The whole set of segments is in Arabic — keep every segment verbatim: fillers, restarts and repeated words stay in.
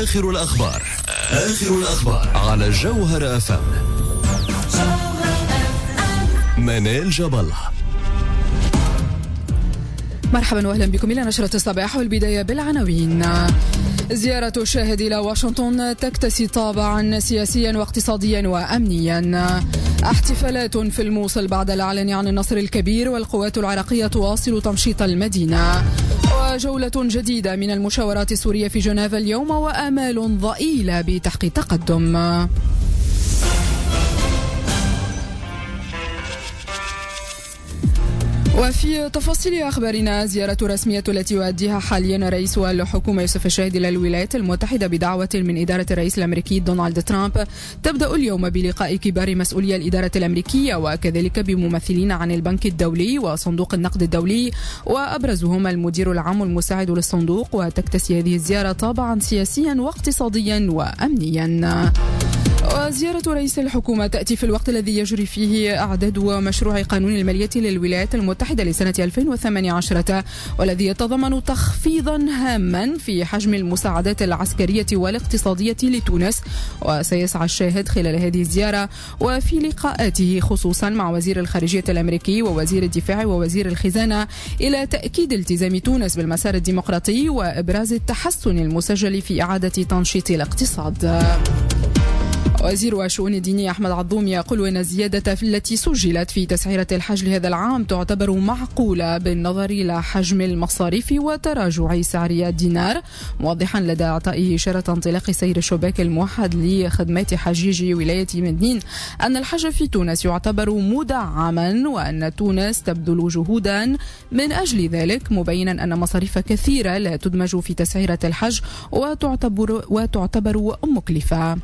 آخر الأخبار آخر الأخبار على جوهر أف أم. منال جبل. مرحبا واهلا بكم الى نشرة الصباح، والبداية بالعناوين. زيارة الشاهد إلى واشنطن تكتسي طابعا سياسيا واقتصاديا وأمنيا. احتفالات في الموصل بعد الإعلان عن النصر الكبير، والقوات العراقية تواصل تمشيط المدينة. وجولة جديدة من المشاورات السورية في جنيف اليوم، وآمال ضئيلة بتحقيق تقدم. وفي تفاصيل أخبارنا، زيارة رسمية التي يؤديها حاليا رئيس الحكومة يوسف الشاهد إلى الولايات المتحدة بدعوة من إدارة الرئيس الأمريكي دونالد ترامب تبدأ اليوم بلقاء كبار مسؤولي الإدارة الأمريكية، وكذلك بممثلين عن البنك الدولي وصندوق النقد الدولي، وأبرزهم المدير العام المساعد للصندوق. وتكتسي هذه الزيارة طابعا سياسيا واقتصاديا وأمنيا. وزيارة رئيس الحكومة تأتي في الوقت الذي يجري فيه إعداد مشروع قانون المالية للولايات المتحدة لسنة ألفين وثمانية عشر، والذي يتضمن تخفيضا هاما في حجم المساعدات العسكرية والاقتصادية لتونس. وسيسعى الشاهد خلال هذه الزيارة وفي لقاءاته خصوصا مع وزير الخارجية الأمريكي ووزير الدفاع ووزير الخزانة إلى تأكيد التزام تونس بالمسار الديمقراطي وإبراز التحسن المسجل في إعادة تنشيط الاقتصاد. وزير الشؤون الدينية أحمد عضوم يقول إن الزيادة التي سجلت في تسعيرة الحج لهذا العام تعتبر معقولة بالنظر إلى حجم المصاريف وتراجع سعر الدينار، موضحا لدى إعطائه إشارة انطلاق سير الشباك الموحد لخدمات حجيج ولاية مدنين أن الحج في تونس يعتبر مدعما، وأن تونس تبذل جهودا من أجل ذلك، مبينا أن مصاريف كثيرة لا تدمج في تسعيرة الحج وتعتبر, وتعتبر مكلفة.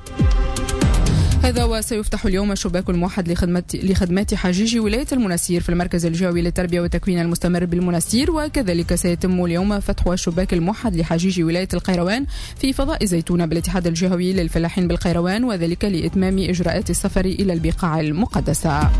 هذا وسيفتح اليوم الشباك الموحد لخدمات لخدمات حجيج ولاية المنستير في المركز الجهوي للتربية والتكوين المستمر بالمنستير، وكذلك سيتم اليوم فتح الشباك الموحد لحجيج ولاية القيروان في فضاء زيتونة بالاتحاد الجهوي للفلاحين بالقيروان، وذلك لإتمام إجراءات السفر إلى البقاع المقدسة.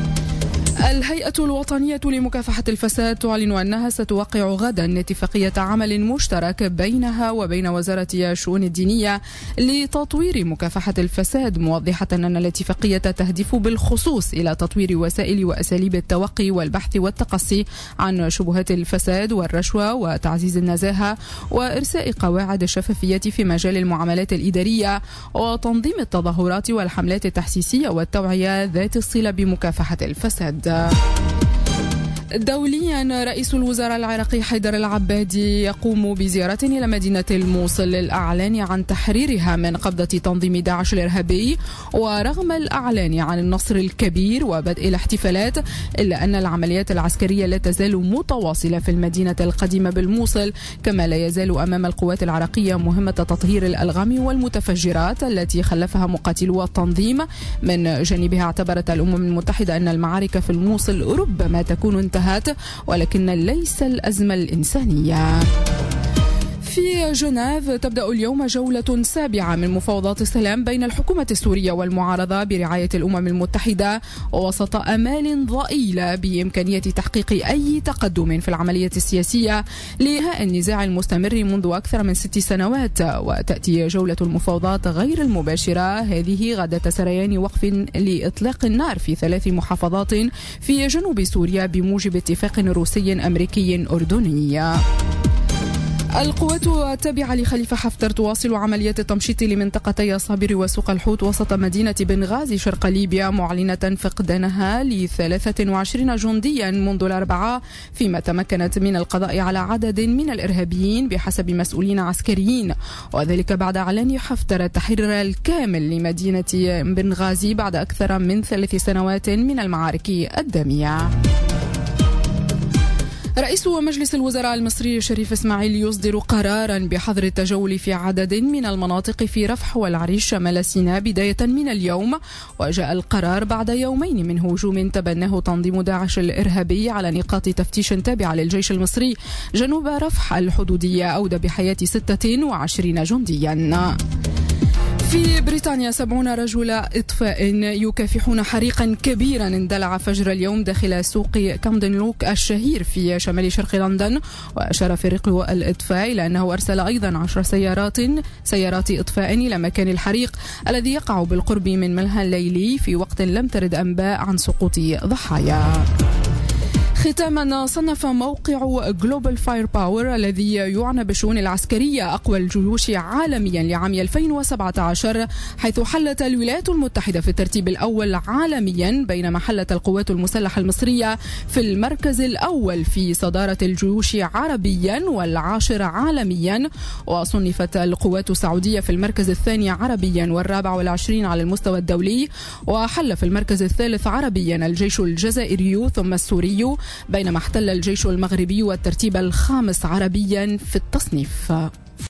الهيئة الوطنية لمكافحة الفساد تعلن أنها ستوقع غدا اتفاقية عمل مشترك بينها وبين وزارة الشؤون الدينية لتطوير مكافحة الفساد، موضحة أن الاتفاقية تهدف بالخصوص إلى تطوير وسائل وأساليب التوقي والبحث والتقصي عن شبهات الفساد والرشوة، وتعزيز النزاهة، وإرساء قواعد الشفافية في مجال المعاملات الإدارية، وتنظيم التظاهرات والحملات التحسيسية والتوعية ذات الصلة بمكافحة الفساد. دوليا، رئيس الوزراء العراقي حيدر العبادي يقوم بزيارة إلى مدينة الموصل للإعلان عن تحريرها من قبضة تنظيم داعش الإرهابي، ورغم الإعلان عن النصر الكبير وبدء الاحتفالات، إلا أن العمليات العسكرية لا تزال متواصلة في المدينة القديمة بالموصل، كما لا يزال أمام القوات العراقية مهمة تطهير الألغام والمتفجرات التي خلفها مقاتلو التنظيم. من جانبها اعتبرت الأمم المتحدة أن المعارك في الموصل ربما تكون انتهت، ولكن ليس الأزمة الإنسانية. في جنيف تبدأ اليوم جولة سابعة من مفاوضات السلام بين الحكومة السورية والمعارضة برعاية الأمم المتحدة، ووسط آمال ضئيلة بإمكانية تحقيق أي تقدم في العملية السياسية لإنهاء النزاع المستمر منذ أكثر من ست سنوات. وتأتي جولة المفاوضات غير المباشرة هذه غداة سريان وقف لإطلاق النار في ثلاث محافظات في جنوب سوريا بموجب اتفاق روسي أمريكي أردني. القوات التابعة لخليفة حفتر تواصل عمليات التمشيط لمنطقتي صابر وسوق الحوت وسط مدينة بنغازي شرق ليبيا، معلنة فقدانها لثلاثة وعشرين جنديا منذ الأربعاء، فيما تمكنت من القضاء على عدد من الإرهابيين بحسب مسؤولين عسكريين، وذلك بعد إعلان حفتر التحرير الكامل لمدينة بنغازي بعد أكثر من ثلاث سنوات من المعارك الدامية. رئيس مجلس الوزراء المصري شريف إسماعيل يصدر قرارا بحظر التجول في عدد من المناطق في رفح والعريش شمال سيناء بداية من اليوم، وجاء القرار بعد يومين من هجوم تبناه تنظيم داعش الإرهابي على نقاط تفتيش تابعة للجيش المصري جنوب رفح الحدودية أودى بحياة ستة وعشرين جنديا. في بريطانيا سبعون رجل إطفاء يكافحون حريقا كبيرا اندلع فجر اليوم داخل سوق كامدن لوك الشهير في شمال شرق لندن. وأشار فريق الإطفاء إلى أنه أرسل أيضا عشر سيارات سيارات إطفاء إلى مكان الحريق الذي يقع بالقرب من ملهى الليلي في وقت لم ترد أنباء عن سقوط ضحايا. ختاما، صنف موقع جلوبال فاير باور الذي يعنى بالشؤون العسكرية أقوى الجيوش عالميا لعام ألفين وسبعة عشر، حيث حلت الولايات المتحدة في الترتيب الأول عالميا، بينما حلت القوات المسلحة المصرية في المركز الأول في صدارة الجيوش عربيا والعاشر عالميا. وصنفت القوات السعودية في المركز الثاني عربيا والرابع والعشرين على المستوى الدولي. وحل في المركز الثالث عربيا الجيش الجزائري ثم السوري، بينما احتل الجيش المغربي الترتيب الخامس عربيا في التصنيف.